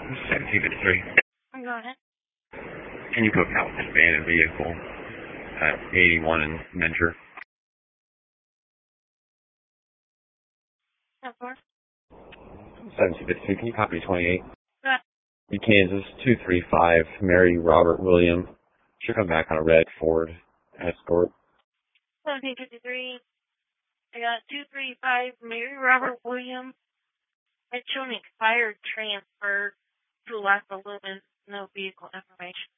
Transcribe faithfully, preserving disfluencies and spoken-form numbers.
seventeen fifty-three. Go ahead. Can you book out this abandoned vehicle at eighty-one in Mentor? Of course. seventeen fifty-two. Can you copy twenty-eight? Go ahead. In Kansas, two three five, Mary Robert William. Should come back on a red Ford Escort. seventeen fifty-three. I got two three five, Mary Robert Williams. It's showing expired transfer to last a little bit, no vehicle information.